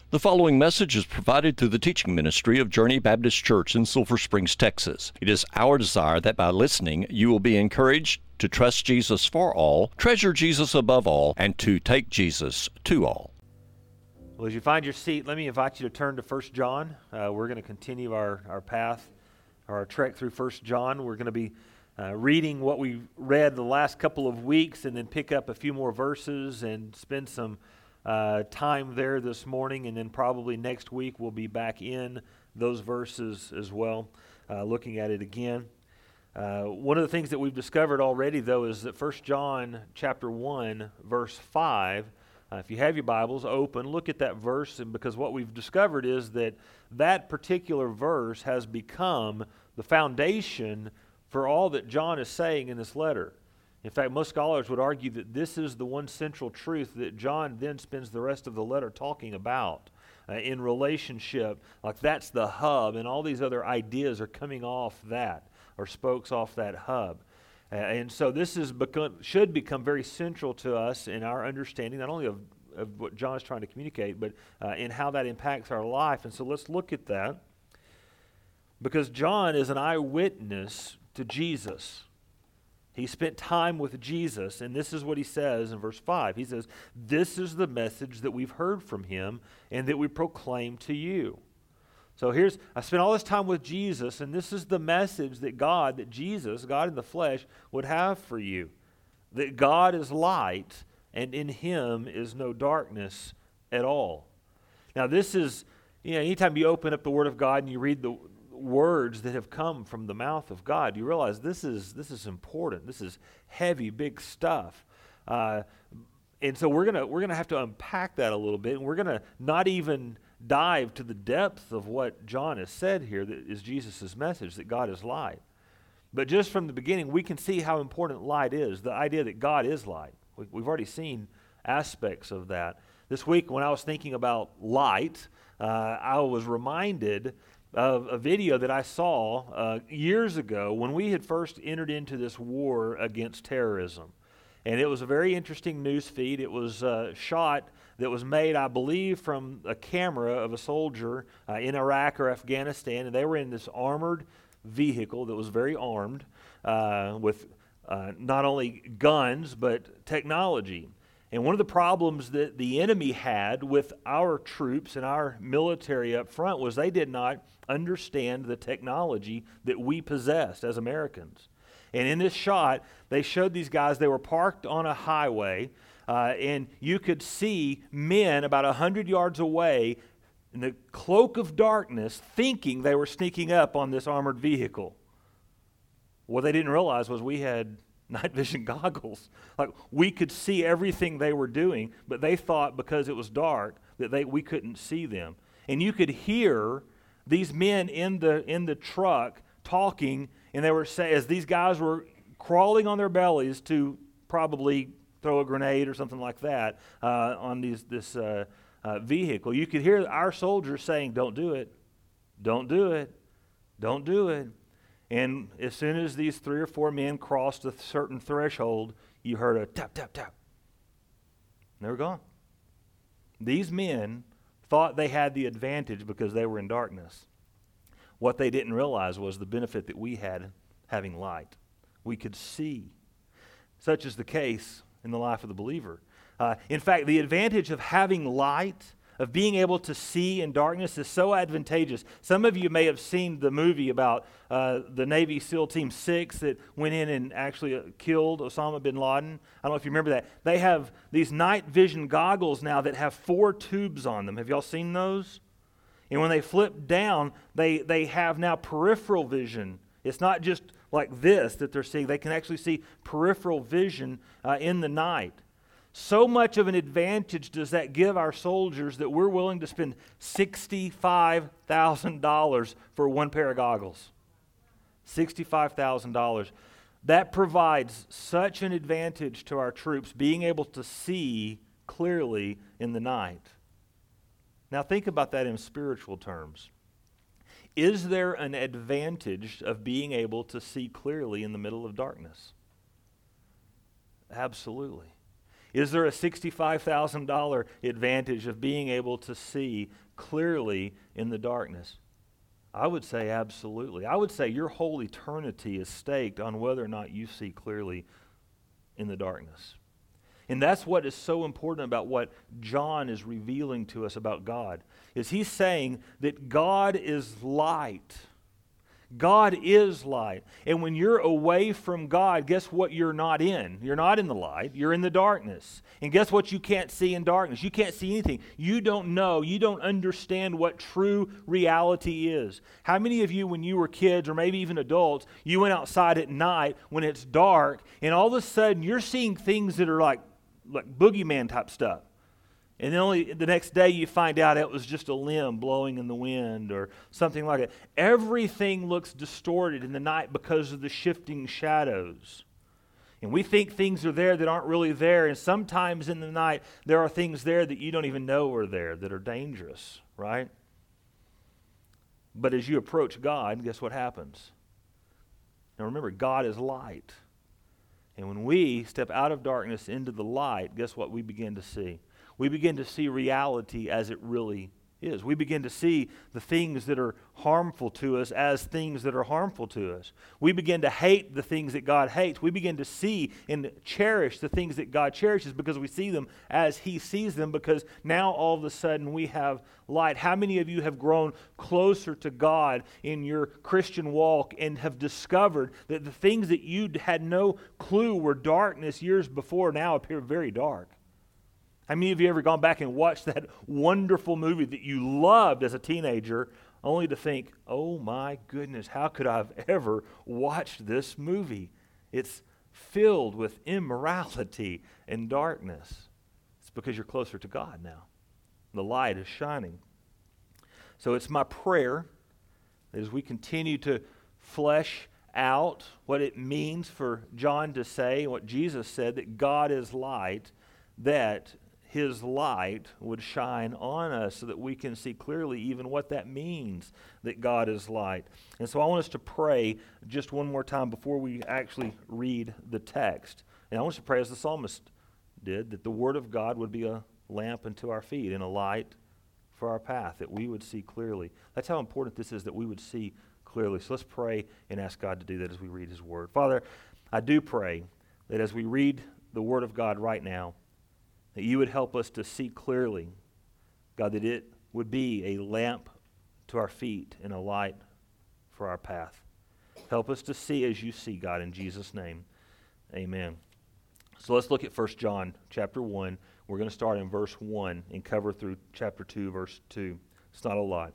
The following message is provided through the teaching ministry of Journey Baptist Church in Sulphur Springs, Texas. It is our desire that by listening, you will be encouraged to trust Jesus for all, treasure Jesus above all, and to take Jesus to all. Well, as you find your seat, let me invite you to turn to 1 John. We're going to continue our path, our trek through 1 John. We're going to be reading what we read the last couple of weeks and then pick up a few more verses and spend some time there this morning, and then probably next week we'll be back in those verses as well, looking at it again. One of the things that we've discovered already, though, is that 1 John chapter 1, verse 5, if you have your Bibles open, look at that verse, and because what we've discovered is that that particular verse has become the foundation for all that John is saying in this letter. In fact, most scholars would argue that this is the one central truth that John then spends the rest of the letter talking about in relationship. Like that's the hub, and all these other ideas are coming off that, or spokes off that hub. And so this should become very central to us in our understanding, not only of what John is trying to communicate, but in how that impacts our life. And so let's look at that, because John is an eyewitness to Jesus. He spent time with Jesus, and this is what he says in verse 5. He says, "This is the message that we've heard from him and that we proclaim to you." So I spent all this time with Jesus, and this is the message that Jesus, God in the flesh, would have for you. That God is light, and in him is no darkness at all. Now this is, anytime you open up the Word of God and you read the words that have come from the mouth of God, you realize this is important. This is heavy, big stuff. And so we're gonna have to unpack that a little bit, and we're gonna not even dive to the depth of what John has said here, that is Jesus' message, that God is light. But just from the beginning, we can see how important light is, the idea that God is light. We've already seen aspects of that. This week, when I was thinking about light, I was reminded of a video that I saw years ago when we had first entered into this war against terrorism. And it was a very interesting news feed. It was a shot that was made, I believe, from a camera of a soldier in Iraq or Afghanistan, and they were in this armored vehicle that was very armed with not only guns but technology. And one of the problems that the enemy had with our troops and our military up front was they did not understand the technology that we possessed as Americans. And in this shot, they showed these guys, they were parked on a highway, and you could see men about 100 yards away in the cloak of darkness thinking they were sneaking up on this armored vehicle. What they didn't realize was we had night vision goggles. Like we could see everything they were doing, but they thought because it was dark that we couldn't see them. And you could hear these men in the truck talking, and they were saying, as these guys were crawling on their bellies to probably throw a grenade or something like that on this vehicle, you could hear our soldiers saying, "Don't do it, don't do it, don't do it." And as soon as these 3 or 4 men crossed a certain threshold, you heard a tap, tap, tap. And they were gone. These men thought they had the advantage because they were in darkness. What they didn't realize was the benefit that we had having light. We could see. Such is the case in the life of the believer. In fact, the advantage of having light, of being able to see in darkness, is so advantageous. Some of you may have seen the movie about the Navy SEAL Team 6 that went in and actually killed Osama bin Laden. I don't know if you remember that. They have these night vision goggles now that have 4 tubes on them. Have y'all seen those? And when they flip down, they have now peripheral vision. It's not just like this that they're seeing. They can actually see peripheral vision in the night. So much of an advantage does that give our soldiers that we're willing to spend $65,000 for one pair of goggles. $65,000. That provides such an advantage to our troops, being able to see clearly in the night. Now think about that in spiritual terms. Is there an advantage of being able to see clearly in the middle of darkness? Absolutely. Is there a $65,000 advantage of being able to see clearly in the darkness? I would say absolutely. I would say your whole eternity is staked on whether or not you see clearly in the darkness. And that's what is so important about what John is revealing to us about God, is he's saying that God is light. God is light. And when you're away from God, guess what you're not in? You're not in the light. You're in the darkness. And guess what you can't see in darkness? You can't see anything. You don't know. You don't understand what true reality is. How many of you, when you were kids or maybe even adults, you went outside at night when it's dark and all of a sudden you're seeing things that are like boogeyman type stuff. And then only the next day you find out it was just a limb blowing in the wind or something like that. Everything looks distorted in the night because of the shifting shadows. And we think things are there that aren't really there. And sometimes in the night there are things there that you don't even know are there that are dangerous, right? But as you approach God, guess what happens? Now remember, God is light. And when we step out of darkness into the light, guess what we begin to see? We begin to see reality as it really is. We begin to see the things that are harmful to us as things that are harmful to us. We begin to hate the things that God hates. We begin to see and cherish the things that God cherishes because we see them as He sees them, because now all of a sudden we have light. How many of you have grown closer to God in your Christian walk and have discovered that the things that you had no clue were darkness years before now appear very dark? How many of you ever gone back and watched that wonderful movie that you loved as a teenager, only to think, oh my goodness, how could I have ever watched this movie? It's filled with immorality and darkness. It's because you're closer to God now. The light is shining. So it's my prayer that as we continue to flesh out what it means for John to say, what Jesus said, that God is light, that His light would shine on us so that we can see clearly even what that means, that God is light. And so I want us to pray just one more time before we actually read the text. And I want us to pray as the psalmist did, that the Word of God would be a lamp unto our feet and a light for our path, that we would see clearly. That's how important this is, that we would see clearly. So let's pray and ask God to do that as we read His Word. Father, I do pray that as we read the Word of God right now, that you would help us to see clearly, God, that it would be a lamp to our feet and a light for our path. Help us to see as you see, God, in Jesus' name. Amen. So let's look at 1 John chapter 1. We're going to start in verse 1 and cover through chapter 2, verse 2. It's not a lot.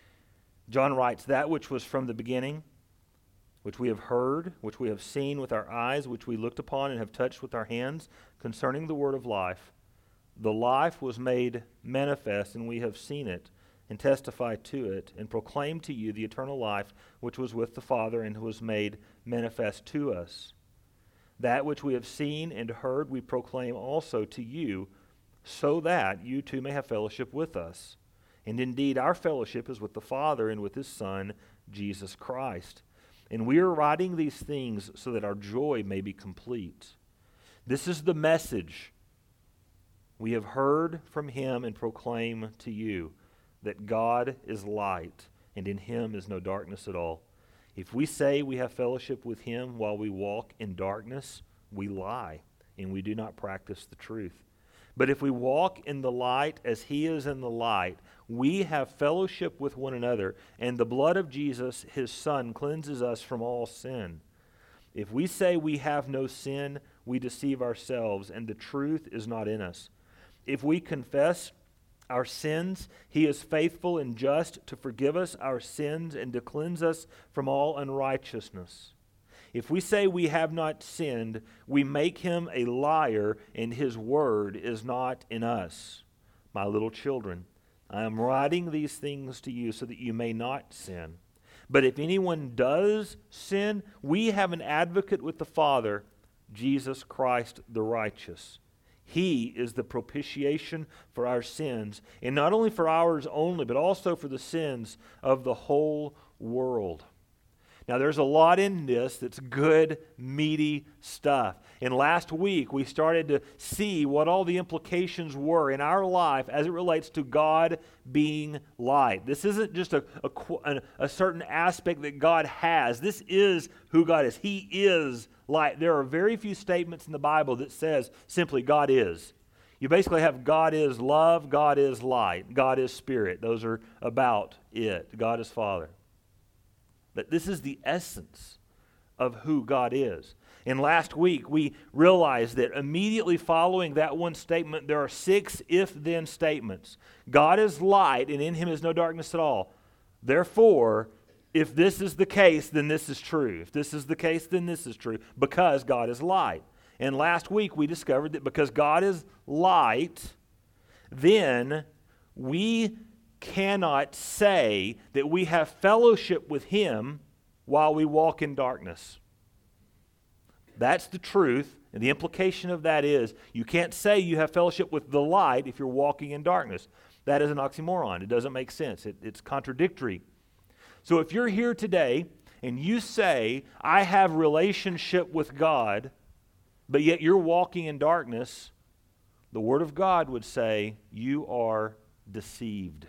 John writes, "That which was from the beginning, which we have heard, which we have seen with our eyes, which we looked upon and have touched with our hands, concerning the word of life. The life was made manifest, and we have seen it, and testify to it, and proclaim to you the eternal life which was with the Father and was made manifest to us. That which we have seen and heard we proclaim also to you, so that you too may have fellowship with us. And indeed our fellowship is with the Father and with His Son, Jesus Christ. And we are writing these things so that our joy may be complete. This is the message we have heard from Him and proclaim to you, that God is light, and in Him is no darkness at all. If we say we have fellowship with Him while we walk in darkness, we lie, and we do not practice the truth. But if we walk in the light as He is in the light, we have fellowship with one another, and the blood of Jesus, His Son, cleanses us from all sin. If we say we have no sin, we deceive ourselves, and the truth is not in us. If we confess our sins, He is faithful and just to forgive us our sins and to cleanse us from all unrighteousness. If we say we have not sinned, we make Him a liar, and His word is not in us. My little children, I am writing these things to you so that you may not sin. But if anyone does sin, we have an advocate with the Father, Jesus Christ the righteous. He is the propitiation for our sins, and not only for ours only, but also for the sins of the whole world. Now, there's a lot in this that's good, meaty stuff. And last week, we started to see what all the implications were in our life as it relates to God being light. This isn't just a certain aspect that God has. This is who God is. He is light. There are very few statements in the Bible that says simply God is. You basically have God is love, God is light, God is spirit. Those are about it. God is Father. But this is the essence of who God is. And last week, we realized that immediately following that one statement, there are 6 if-then statements. God is light, and in him is no darkness at all. Therefore, if this is the case, then this is true. If this is the case, then this is true, because God is light. And last week, we discovered that because God is light, then we cannot say that we have fellowship with him while we walk in darkness. That's the truth, and the implication of that is you can't say you have fellowship with the light if you're walking in darkness. That is an oxymoron. It doesn't make sense. It's contradictory. So if you're here today and you say, I have relationship with God, but yet you're walking in darkness, the Word of God would say you are deceived.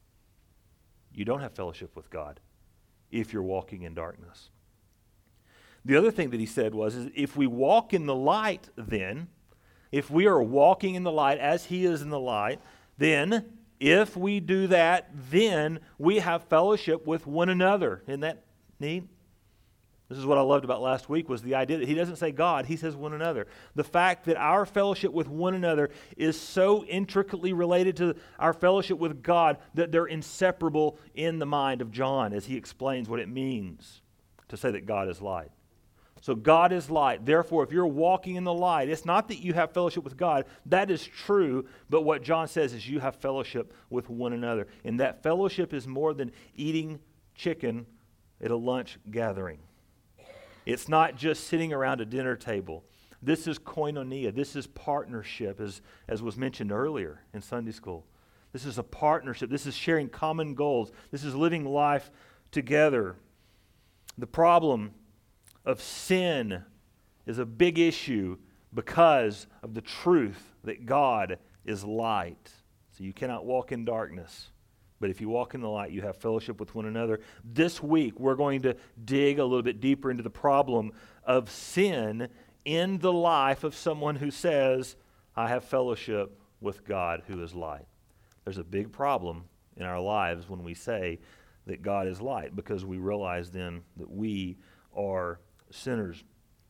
You don't have fellowship with God if you're walking in darkness. The other thing that he said was, is if we walk in the light then, if we are walking in the light as he is in the light, then if we do that, then we have fellowship with one another. Isn't that neat? This is what I loved about last week, was the idea that he doesn't say God, he says one another. The fact that our fellowship with one another is so intricately related to our fellowship with God that they're inseparable in the mind of John as he explains what it means to say that God is light. So God is light. Therefore, if you're walking in the light, it's not that you have fellowship with God. That is true, but what John says is you have fellowship with one another. And that fellowship is more than eating chicken at a lunch gathering. It's not just sitting around a dinner table. This is koinonia. This is partnership, as was mentioned earlier in Sunday school. This is a partnership. This is sharing common goals. This is living life together. The problem of sin is a big issue because of the truth that God is light. So you cannot walk in darkness. But if you walk in the light, you have fellowship with one another. This week, we're going to dig a little bit deeper into the problem of sin in the life of someone who says, I have fellowship with God who is light. There's a big problem in our lives when we say that God is light, because we realize then that we are sinners.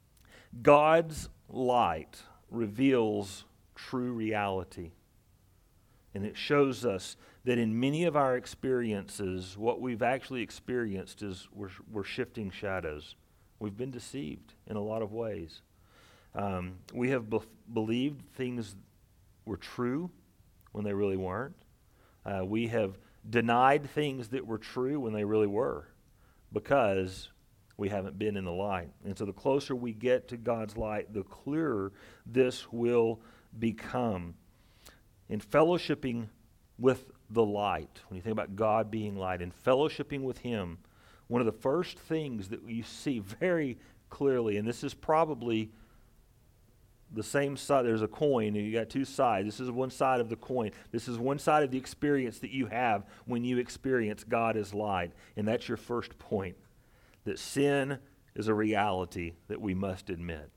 God's light reveals true reality. And it shows us that in many of our experiences, what we've actually experienced is we're shifting shadows. We've been deceived in a lot of ways. We have believed things were true when they really weren't. We have denied things that were true when they really were, because we haven't been in the light. And so the closer we get to God's light, the clearer this will become. In fellowshipping with the light, when you think about God being light and fellowshipping with him, one of the first things that you see very clearly, and this is probably the same side, there's a coin and you got two sides. This is one side of the coin. This is one side of the experience that you have when you experience God as light. And that's your first point, that sin is a reality that we must admit.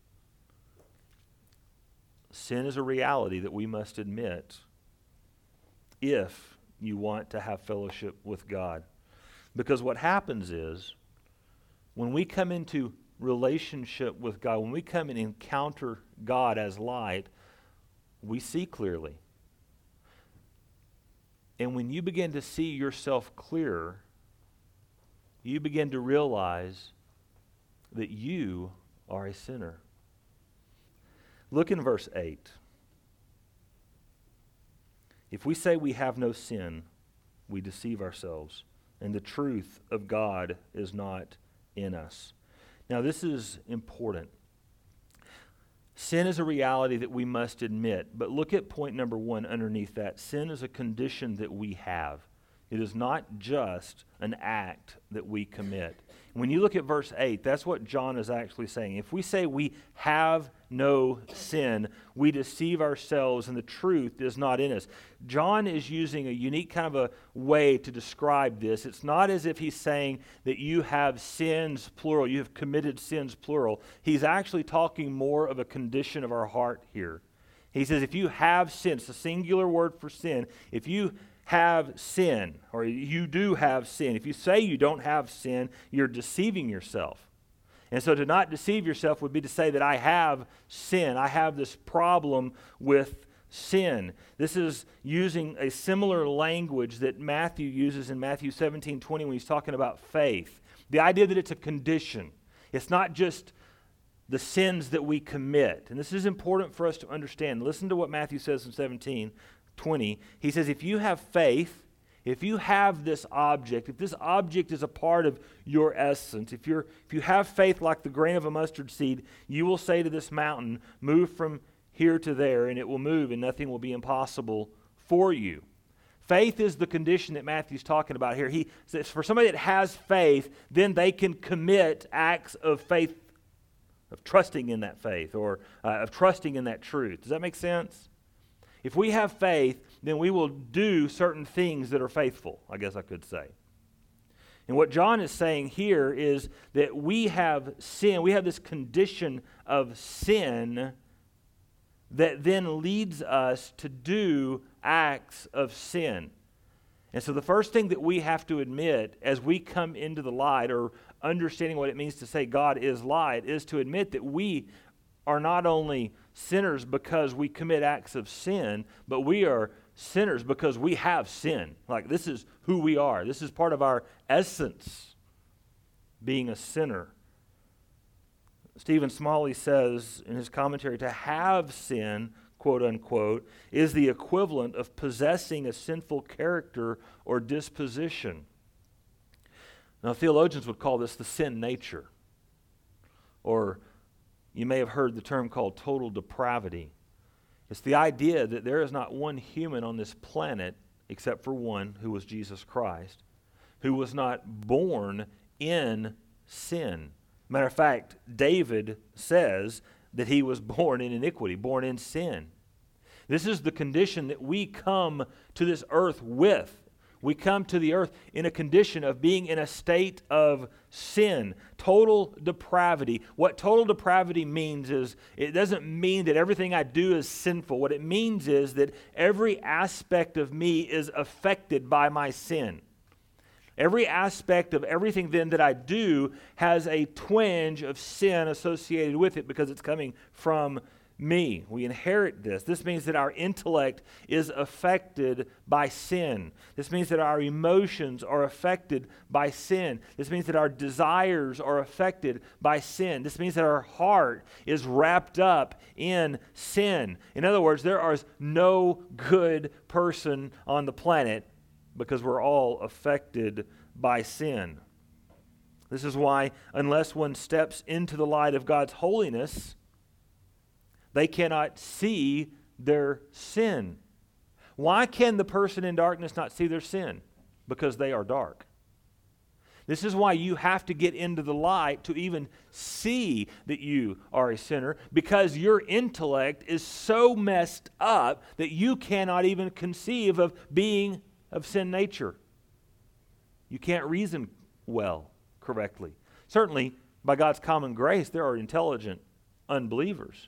Sin is a reality that we must admit if you want to have fellowship with God. Because what happens is, when we come into relationship with God, when we come and encounter God as light, we see clearly. And when you begin to see yourself clearer, you begin to realize that you are a sinner. Look in verse 8. If we say we have no sin, we deceive ourselves, and the truth of God is not in us. Now, this is important. Sin is a reality that we must admit, but look at point number 1 underneath that. Sin is a condition that we have. It is not just an act that we commit. When you look at verse 8, that's what John is actually saying. If we say we have no sin, we deceive ourselves and the truth is not in us. John is using a unique kind of a way to describe this. It's not as if he's saying that you have sins, plural, you have committed sins, plural. He's actually talking more of a condition of our heart here. He says if you have sin, it's a singular word for sin, if you have sin, or you do have sin, if you say you don't have sin, you're deceiving yourself. And so to not deceive yourself would be to say that I have sin. I have this problem with sin. This is using a similar language that Matthew uses in Matthew 17:20 when he's talking about faith. The idea that it's a condition. It's not just the sins that we commit. And this is important for us to understand. Listen to what Matthew says in 17:20. He says, if you have faith, if you have this object, if this object is a part of your essence, if you have faith like the grain of a mustard seed, you will say to this mountain, move from here to there, and it will move, and nothing will be impossible for you. Faith is the condition that Matthew's talking about here. He says for somebody that has faith, then they can commit acts of faith, of trusting in that faith, or of trusting in that truth. Does that make sense? If we have faith, then we will do certain things that are faithful, I guess I could say. And what John is saying here is that we have sin, we have this condition of sin that then leads us to do acts of sin. And so the first thing that we have to admit as we come into the light, or understanding what it means to say God is light, is to admit that we are not only sinners because we commit acts of sin, but we are sinners because we have sin. Like, this is who we are. This is part of our essence, being a sinner. Stephen Smalley says in his commentary, to have sin, quote unquote, is the equivalent of possessing a sinful character or disposition. Now, theologians would call this the sin nature, or you may have heard the term called total depravity. It's the idea that there is not one human on this planet, except for one, who was Jesus Christ, who was not born in sin. Matter of fact, David says that he was born in iniquity, born in sin. This is the condition that we come to this earth with. We come to the earth in a condition of being in a state of sin, total depravity. What total depravity means is, it doesn't mean that everything I do is sinful. What it means is that every aspect of me is affected by my sin. Every aspect of everything then that I do has a twinge of sin associated with it because it's coming from me. We inherit this. This means that our intellect is affected by sin. This means that our emotions are affected by sin. This means that our desires are affected by sin. This means that our heart is wrapped up in sin. In other words, there is no good person on the planet because we're all affected by sin. This is why, unless one steps into the light of God's holiness, they cannot see their sin. Why can the person in darkness not see their sin? Because they are dark. This is why you have to get into the light to even see that you are a sinner, because your intellect is so messed up that you cannot even conceive of being of sin nature. You can't reason well, correctly. Certainly, by God's common grace, there are intelligent unbelievers.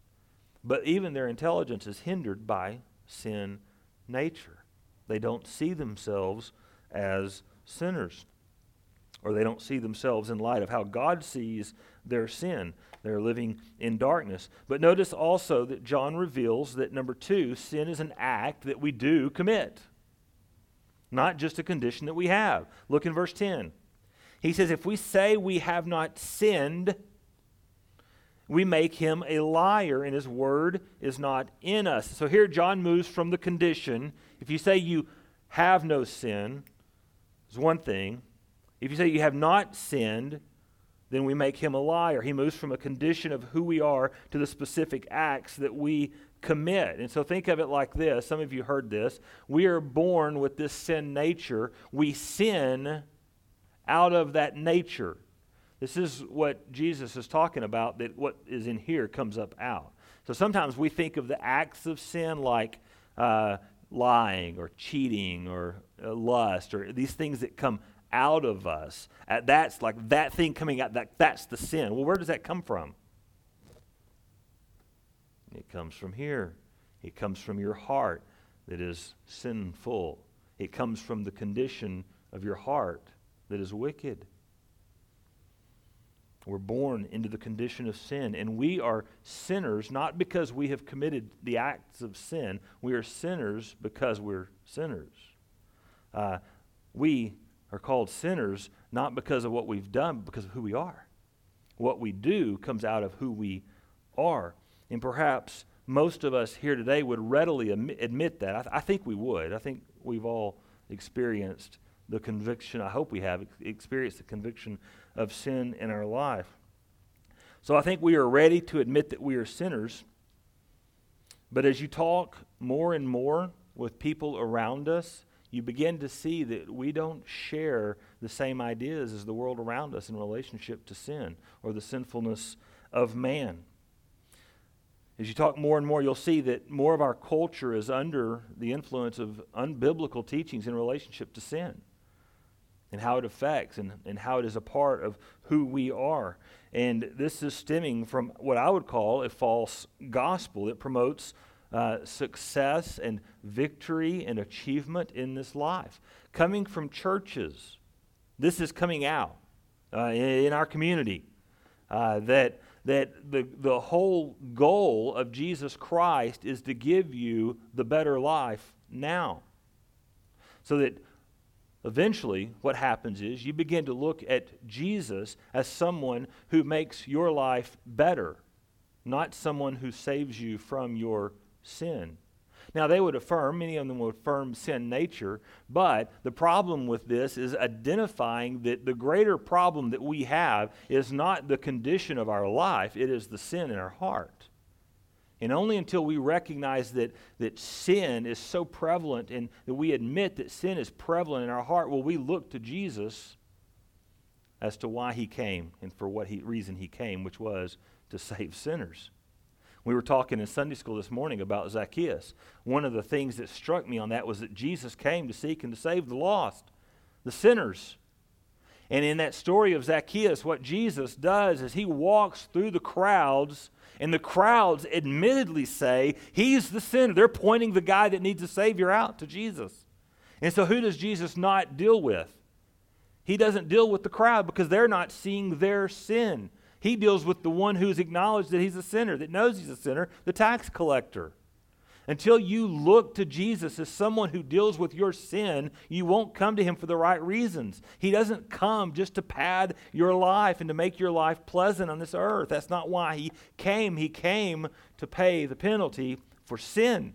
But even their intelligence is hindered by sin nature. They don't see themselves as sinners, or they don't see themselves in light of how God sees their sin. They're living in darkness. But notice also that John reveals that, number 2, sin is an act that we do commit, not just a condition that we have. Look in verse 10. He says, if we say we have not sinned, we make him a liar, and his word is not in us. So here John moves from the condition. If you say you have no sin, is one thing. If you say you have not sinned, then we make him a liar. He moves from a condition of who we are to the specific acts that we commit. And so think of it like this. Some of you heard this. We are born with this sin nature. We sin out of that nature. This is what Jesus is talking about, that what is in here comes up out. So sometimes we think of the acts of sin like lying or cheating or lust or these things that come out of us. That's like that thing coming out, that's the sin. Well, where does that come from? It comes from here. It comes from your heart that is sinful. It comes from the condition of your heart that is wicked. We're born into the condition of sin, and we are sinners not because we have committed the acts of sin. We are sinners because we're sinners. We are called sinners not because of what we've done, but because of who we are. What we do comes out of who we are. And perhaps most of us here today would readily admit that. I think we would. I think we've all experienced the conviction, I hope we have experienced the conviction of sin in our life. So I think we are ready to admit that we are sinners. But as you talk more and more with people around us, you begin to see that we don't share the same ideas as the world around us in relationship to sin or the sinfulness of man. As you talk more and more, you'll see that more of our culture is under the influence of unbiblical teachings in relationship to sin and how it affects and how it is a part of who we are. And this is stemming from what I would call a false gospel that promotes success and victory and achievement in this life. Coming from churches, this is coming out in our community, that the whole goal of Jesus Christ is to give you the better life now. So that eventually what happens is you begin to look at Jesus as someone who makes your life better, not someone who saves you from your sin. Now they would affirm, many of them would affirm sin nature, but the problem with this is identifying that the greater problem that we have is not the condition of our life, it is the sin in our heart. And only until we recognize that sin is so prevalent and that we admit that sin is prevalent in our heart will we look to Jesus as to why he came and for what reason he came, which was to save sinners. We were talking in Sunday school this morning about Zacchaeus. One of the things that struck me on that was that Jesus came to seek and to save the lost, the sinners. And in that story of Zacchaeus, what Jesus does is he walks through the crowds, and the crowds admittedly say, he's the sinner. They're pointing the guy that needs a Savior out to Jesus. And so who does Jesus not deal with? He doesn't deal with the crowd because they're not seeing their sin. He deals with the one who's acknowledged that he's a sinner, that knows he's a sinner, the tax collector. Until you look to Jesus as someone who deals with your sin, you won't come to him for the right reasons. He doesn't come just to pad your life and to make your life pleasant on this earth. That's not why he came. He came to pay the penalty for sin.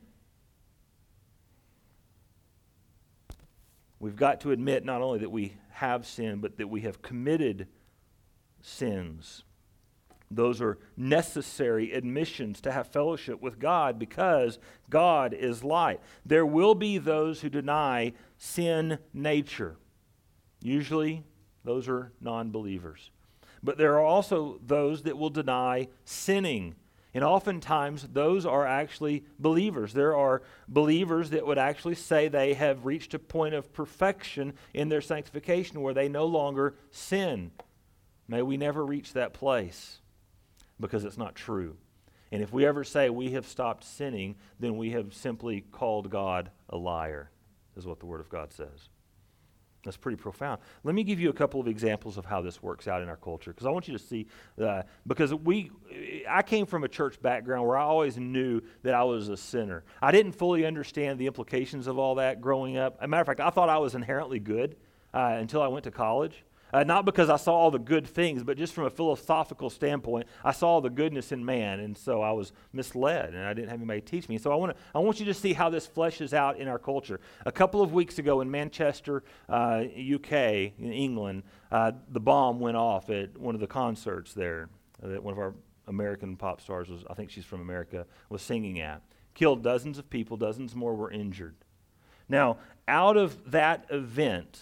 We've got to admit not only that we have sinned, but that we have committed sins. Those are necessary admissions to have fellowship with God because God is light. There will be those who deny sin nature. Usually, those are non-believers. But there are also those that will deny sinning. And oftentimes, those are actually believers. There are believers that would actually say they have reached a point of perfection in their sanctification where they no longer sin. May we never reach that place, because it's not true. And if we ever say we have stopped sinning, then we have simply called God a liar, is what the Word of God says. That's pretty profound. Let me give you a couple of examples of how this works out in our culture, because I want you to see, because I came from a church background where I always knew that I was a sinner. I didn't fully understand the implications of all that growing up. As a matter of fact, I thought I was inherently good until I went to college. Not because I saw all the good things, but just from a philosophical standpoint, I saw all the goodness in man, and so I was misled, and I didn't have anybody teach me. So I want you to see how this fleshes out in our culture. A couple of weeks ago in Manchester, UK, in England, the bomb went off at one of the concerts there that one of our American pop stars I think she's from America, was singing at. Killed dozens of people, dozens more were injured. Now, out of that event,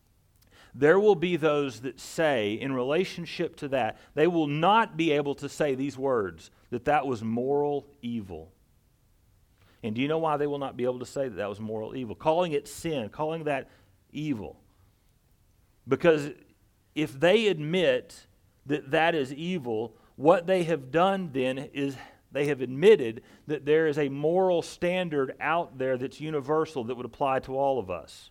there will be those that say, in relationship to that, they will not be able to say these words, that was moral evil. And do you know why they will not be able to say that was moral evil? Calling it sin, calling that evil. Because if they admit that is evil, what they have done then is they have admitted that there is a moral standard out there that's universal that would apply to all of us.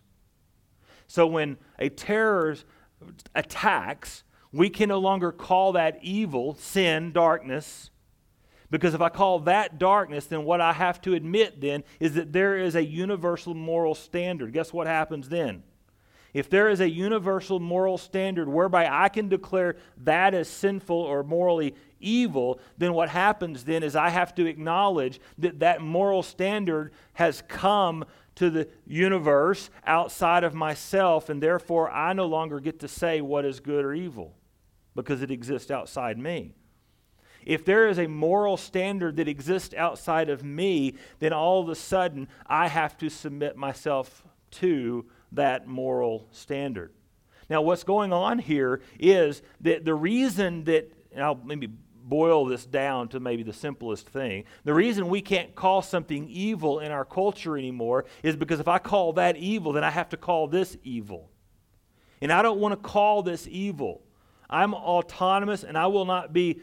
So when a terrorist attacks, we can no longer call that evil, sin, darkness, because if I call that darkness, then what I have to admit then is that there is a universal moral standard. Guess what happens then? If there is a universal moral standard whereby I can declare that as sinful or morally evil, then what happens then is I have to acknowledge that moral standard has come to the universe outside of myself, and therefore I no longer get to say what is good or evil because it exists outside me. If there is a moral standard that exists outside of me, then all of a sudden I have to submit myself to that moral standard. Now, what's going on here is that the reason that, and I'll maybe boil this down to maybe the simplest thing, the reason we can't call something evil in our culture anymore is because if I call that evil, then I have to call this evil. And I don't want to call this evil. I'm autonomous and I will not be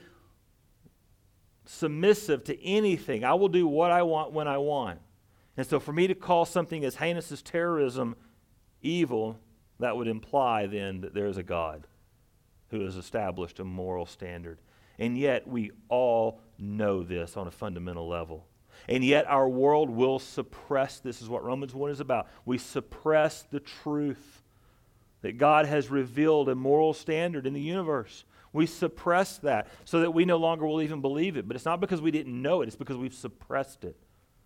submissive to anything. I will do what I want when I want. And so for me to call something as heinous as terrorism evil, that would imply then that there is a God who has established a moral standard. And yet we all know this on a fundamental level. And yet our world will suppress this. Is what Romans 1 is about. We suppress the truth that God has revealed a moral standard in the universe. We suppress that so that we no longer will even believe it. But it's not because we didn't know it. It's because we've suppressed it.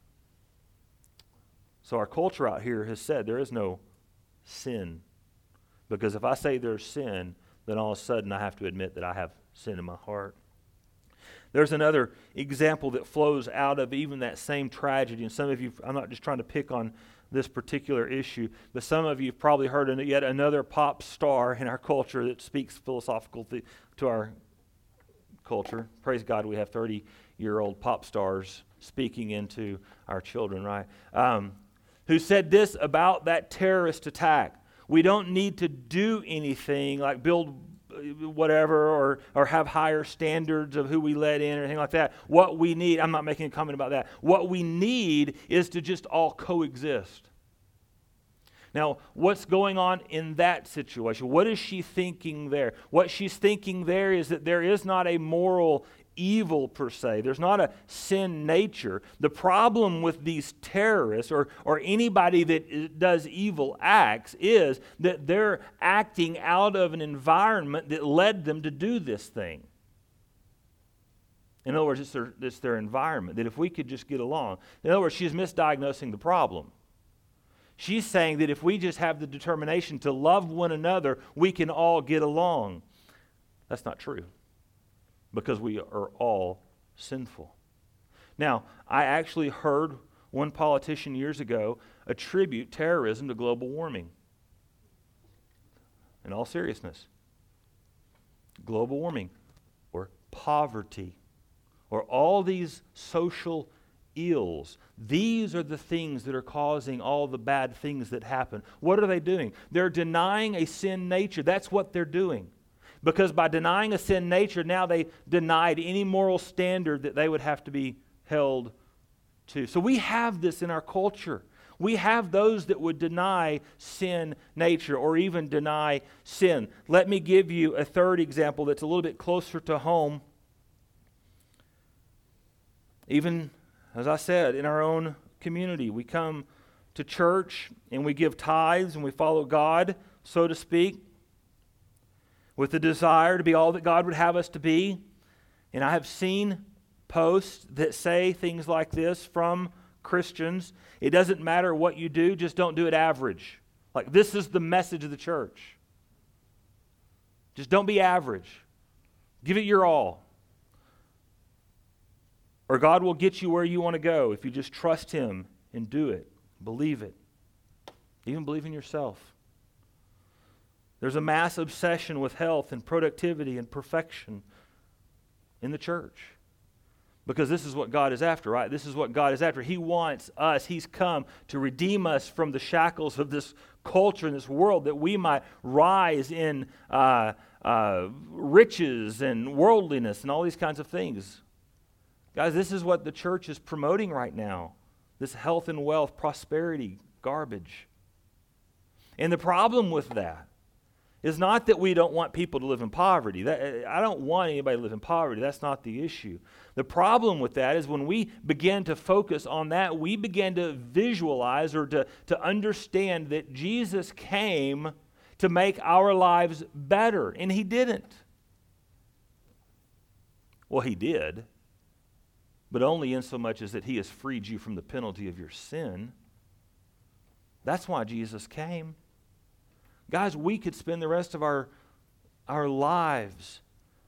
So our culture out here has said there is no sin. Because if I say there's sin, then all of a sudden I have to admit that I have sin in my heart. There's another example that flows out of even that same tragedy. And some of you, I'm not just trying to pick on this particular issue, but some of you have probably heard yet another pop star in our culture that speaks philosophical to our culture. Praise God, we have 30-year-old pop stars speaking into our children, right? Who said this about that terrorist attack. We don't need to do anything like build whatever or have higher standards of who we let in or anything like that. What we need, I'm not making a comment about that. What we need is to just all coexist. Now, what's going on in that situation? What is she thinking there? What she's thinking there is that there is not a moral evil per se. There's not a sin nature. The problem with these terrorists or anybody that does evil acts is that they're acting out of an environment that led them to do this thing. In other words, it's their environment, that if we could just get along. In other words, she's misdiagnosing the problem. She's saying that if we just have the determination to love one another, we can all get along. That's not true. Because we are all sinful. Now, I actually heard one politician years ago attribute terrorism to global warming. In all seriousness. Global warming or poverty or all these social ills. These are the things that are causing all the bad things that happen. What are they doing? They're denying a sin nature. That's what they're doing. Because by denying a sin nature, now they denied any moral standard that they would have to be held to. So we have this in our culture. We have those that would deny sin nature or even deny sin. Let me give you a third example that's a little bit closer to home. Even, as I said, in our own community, we come to church and we give tithes and we follow God, so to speak. with the desire to be all that God would have us to be. And I have seen posts that say things like this from Christians. It doesn't matter what you do, just don't do it average. Like, this is the message of the church. Just don't be average. Give it your all. Or God will get you where you want to go if you just trust Him and do it. Believe it. Even believe in yourself. There's a mass obsession with health and productivity and perfection in the church. Because this is what God is after, right? This is what God is after. He wants us. He's come to redeem us from the shackles of this culture and this world, that we might rise in riches and worldliness and all these kinds of things. Guys, this is what the church is promoting right now. This health and wealth, prosperity, garbage. And the problem with that is not that we don't want people to live in poverty. I don't want anybody to live in poverty. That's not the issue. The problem with that is when we begin to focus on that, we begin to visualize or to understand that Jesus came to make our lives better, and He didn't. Well, He did, but only in so much as that He has freed you from the penalty of your sin. That's why Jesus came. Guys, we could spend the rest of our lives,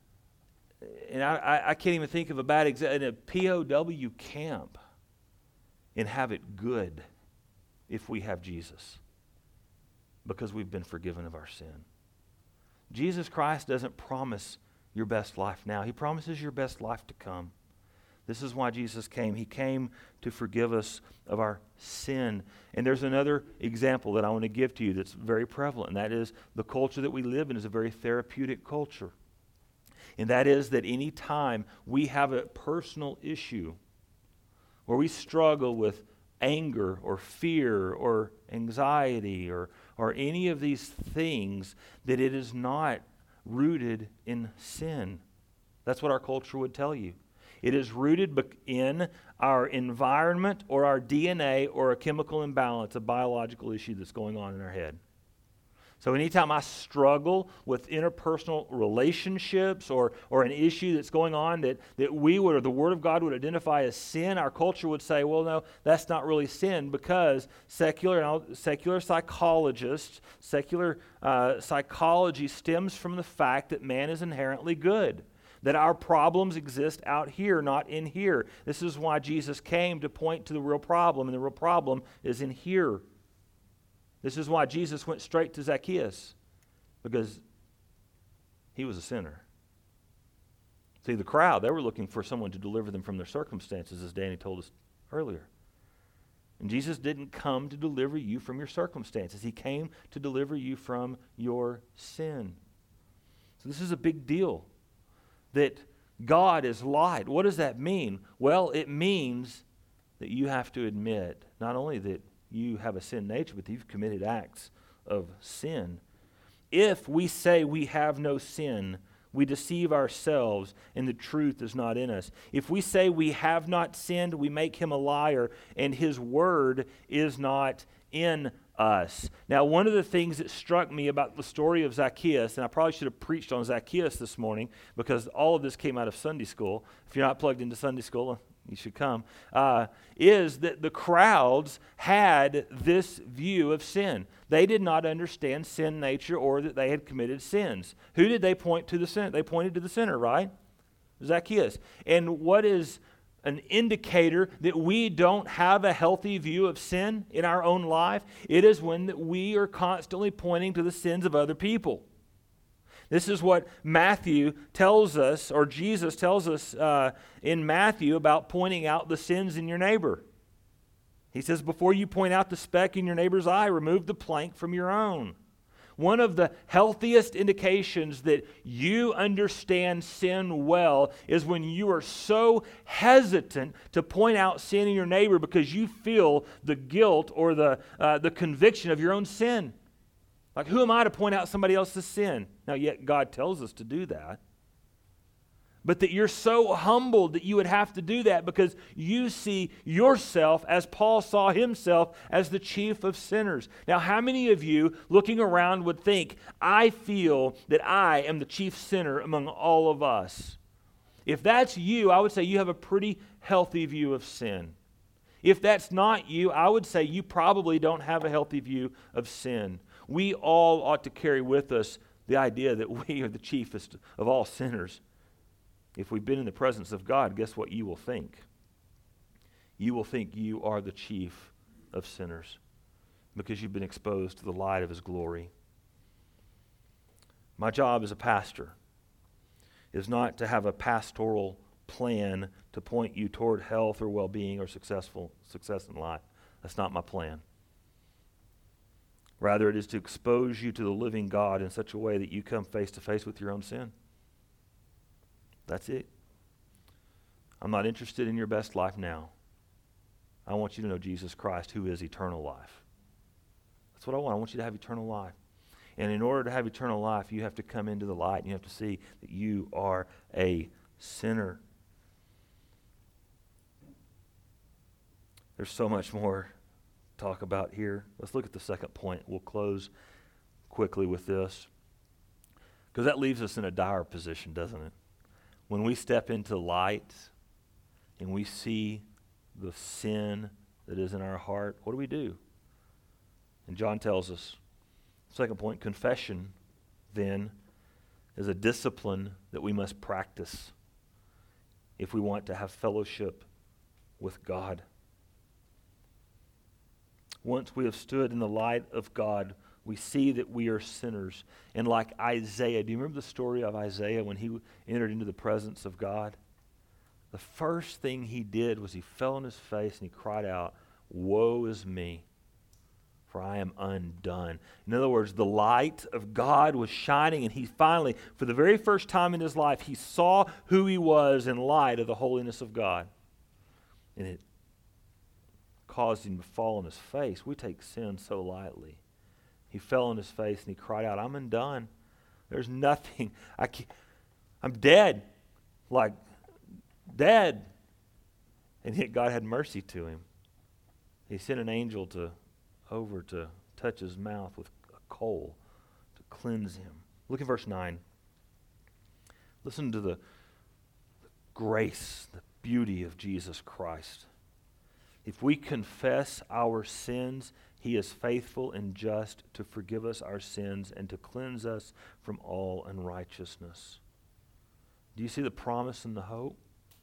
and I can't even think of a bad example, in a POW camp, and have it good if we have Jesus, because we've been forgiven of our sin. Jesus Christ doesn't promise your best life now. He promises your best life to come. This is why Jesus came. He came to forgive us of our sin. And there's another example that I want to give to you that's very prevalent, and that is the culture that we live in is a very therapeutic culture. And that is that any time we have a personal issue where we struggle with anger or fear or anxiety or any of these things, that it is not rooted in sin. That's what our culture would tell you. It is rooted in our environment or our DNA or a chemical imbalance, a biological issue that's going on in our head. So anytime I struggle with interpersonal relationships or an issue that's going on that we would, or the Word of God would identify as sin, our culture would say, well, no, that's not really sin, because secular psychologists, secular psychology stems from the fact that man is inherently good. That our problems exist out here, not in here. This is why Jesus came, to point to the real problem, and the real problem is in here. This is why Jesus went straight to Zacchaeus, because he was a sinner. See, the crowd, they were looking for someone to deliver them from their circumstances, as Danny told us earlier. And Jesus didn't come to deliver you from your circumstances. He came to deliver you from your sin. So this is a big deal. That God is light. What does that mean? Well, it means that you have to admit not only that you have a sin nature, but that you've committed acts of sin. If we say we have no sin, we deceive ourselves and the truth is not in us. If we say we have not sinned, we make Him a liar and His word is not in us. Now, one of the things that struck me about the story of Zacchaeus, and I probably should have preached on Zacchaeus this morning because all of this came out of Sunday school. If you're not plugged into Sunday school, you should come, is that the crowds had this view of sin. They did not understand sin nature or that they had committed sins. Who did they point to? The sinner? They pointed to the sinner, right? Zacchaeus. And what is an indicator that we don't have a healthy view of sin in our own life? It is when we are constantly pointing to the sins of other people. This is what Matthew tells us, or Jesus tells us in Matthew about pointing out the sins in your neighbor. He says, before you point out the speck in your neighbor's eye, remove the plank from your own. One of the healthiest indications that you understand sin well is when you are so hesitant to point out sin in your neighbor because you feel the guilt or the conviction of your own sin. Like, who am I to point out somebody else's sin? Now, yet God tells us to do that. but that you're so humbled that you would have to do that because you see yourself, as Paul saw himself, as the chief of sinners. Now, how many of you looking around would think, I feel that I am the chief sinner among all of us? If that's you, I would say you have a pretty healthy view of sin. If that's not you, I would say you probably don't have a healthy view of sin. We all ought to carry with us the idea that we are the chiefest of all sinners. If we've been in the presence of God, guess what you will think? You will think you are the chief of sinners because you've been exposed to the light of His glory. My job as a pastor is not to have a pastoral plan to point you toward health or well-being or success in life. That's not my plan. Rather, it is to expose you to the living God in such a way that you come face to face with your own sin. That's it. I'm not interested in your best life now. I want you to know Jesus Christ, who is eternal life. That's what I want. I want you to have eternal life. And in order to have eternal life, you have to come into the light and you have to see that you are a sinner. There's so much more to talk about here. Let's look at the second point. We'll close quickly with this, because that leaves us in a dire position, doesn't it? When we step into light and we see the sin that is in our heart, what do? And John tells us, second point, confession then is a discipline that we must practice if we want to have fellowship with God. Once we have stood in the light of God, we see that we are sinners. And like Isaiah, do you remember the story of Isaiah when he entered into the presence of God? The first thing he did was he fell on his face and he cried out, "Woe is me, for I am undone." In other words, the light of God was shining, and he finally, for the very first time in his life, he saw who he was in light of the holiness of God. And it caused him to fall on his face. We take sin so lightly. He fell on his face and he cried out, "I'm undone. There's nothing. I'm dead. Like dead." And yet God had mercy to him. He sent an angel over to touch his mouth with a coal to cleanse him. Look at verse 9. Listen to the grace, the beauty of Jesus Christ. If we confess our sins, He is faithful and just to forgive us our sins and to cleanse us from all unrighteousness. Do you see the promise and the hope?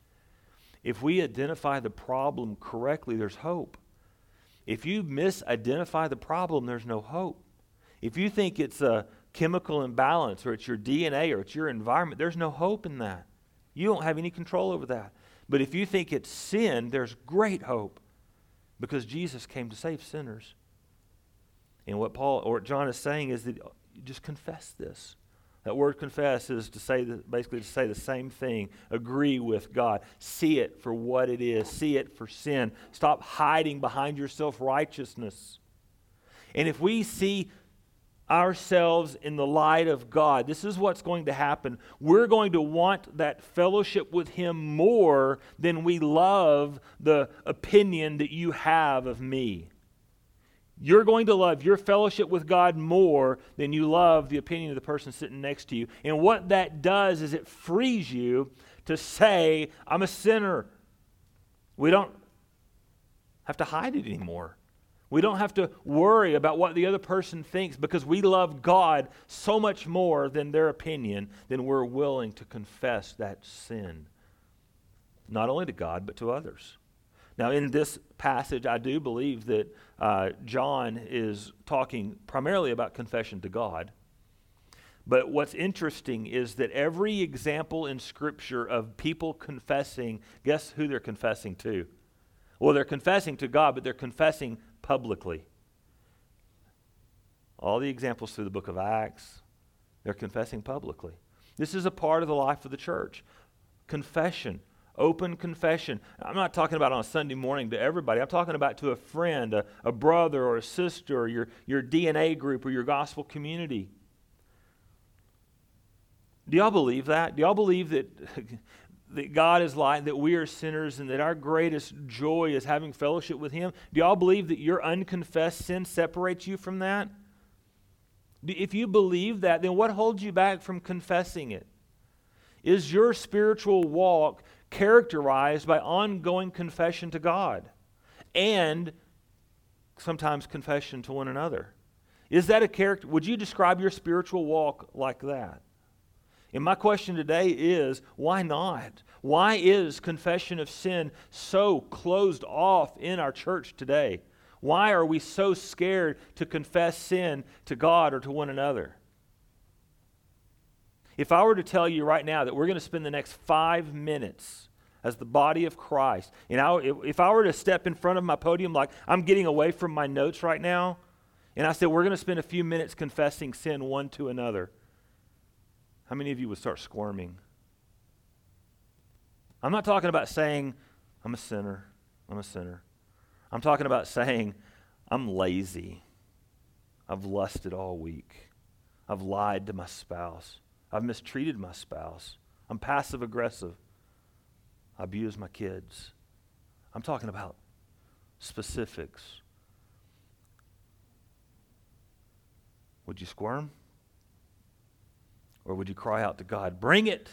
If we identify the problem correctly, there's hope. If you misidentify the problem, there's no hope. If you think it's a chemical imbalance or it's your DNA or it's your environment, there's no hope in that. You don't have any control over that. But if you think it's sin, there's great hope because Jesus came to save sinners. And what John is saying is that you just confess this. That word confess is to say basically to say the same thing. Agree with God. See it for what it is. See it for sin. Stop hiding behind your self-righteousness. And if we see ourselves in the light of God, this is what's going to happen. We're going to want that fellowship with Him more than we love the opinion that you have of me. You're going to love your fellowship with God more than you love the opinion of the person sitting next to you. And what that does is it frees you to say, "I'm a sinner." We don't have to hide it anymore. We don't have to worry about what the other person thinks because we love God so much more than their opinion, then we're willing to confess that sin, not only to God, but to others. Now, in this passage, I do believe that John is talking primarily about confession to God. But what's interesting is that every example in Scripture of people confessing, guess who they're confessing to? Well, they're confessing to God, but they're confessing publicly. All the examples through the book of Acts, they're confessing publicly. This is a part of the life of the church. Confession. Open confession. I'm not talking about on a Sunday morning to everybody. I'm talking about to a friend, a brother or a sister, or your DNA group or your gospel community. Do y'all believe that? Do y'all believe that, that God is light, that we are sinners, and that our greatest joy is having fellowship with Him? Do y'all believe that your unconfessed sin separates you from that? If you believe that, then what holds you back from confessing it? Is your spiritual walk characterized by ongoing confession to God and sometimes confession to one another? Is that a character? Would you describe your spiritual walk like that? And my question today is, why not? Why is confession of sin so closed off in our church today? Why are we so scared to confess sin to God or to one another? If I were to tell you right now that we're going to spend the next 5 minutes as the body of Christ, and if I were to step in front of my podium like I'm getting away from my notes right now, and I said we're going to spend a few minutes confessing sin one to another, how many of you would start squirming? I'm not talking about saying, I'm a sinner. I'm talking about saying, I'm lazy. I've lusted all week. I've lied to my spouse. I've mistreated my spouse. I'm passive aggressive. I abuse my kids. I'm talking about specifics. Would you squirm? Or would you cry out to God, bring it?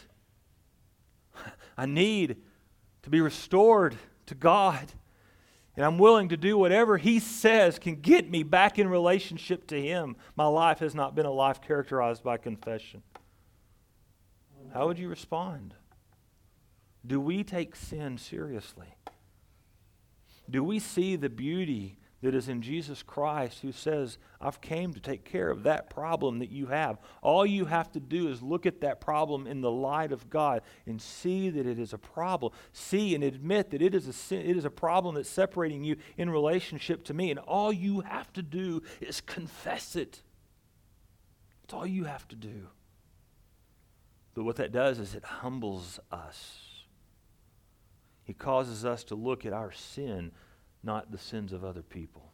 I need to be restored to God. And I'm willing to do whatever He says can get me back in relationship to Him. My life has not been a life characterized by confession. How would you respond? Do we take sin seriously? Do we see the beauty that is in Jesus Christ, who says, I've came to take care of that problem that you have. All you have to do is look at that problem in the light of God and see that it is a problem. See and admit that it is a sin, it is a problem that's separating you in relationship to me. And all you have to do is confess it. That's all you have to do. But what that does is it humbles us. It causes us to look at our sin, not the sins of other people.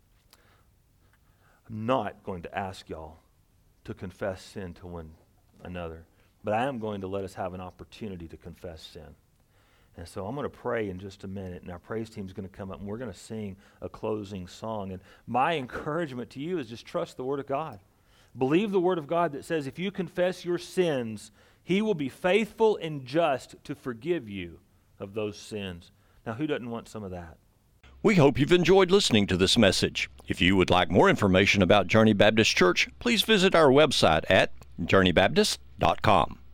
I'm not going to ask y'all to confess sin to one another, but I am going to let us have an opportunity to confess sin. And so I'm going to pray in just a minute, and our praise team is going to come up, and we're going to sing a closing song. And my encouragement to you is just trust the Word of God. Believe the Word of God that says if you confess your sins, He will be faithful and just to forgive you of those sins. Now, who doesn't want some of that? We hope you've enjoyed listening to this message. If you would like more information about Journey Baptist Church, please visit our website at journeybaptist.com.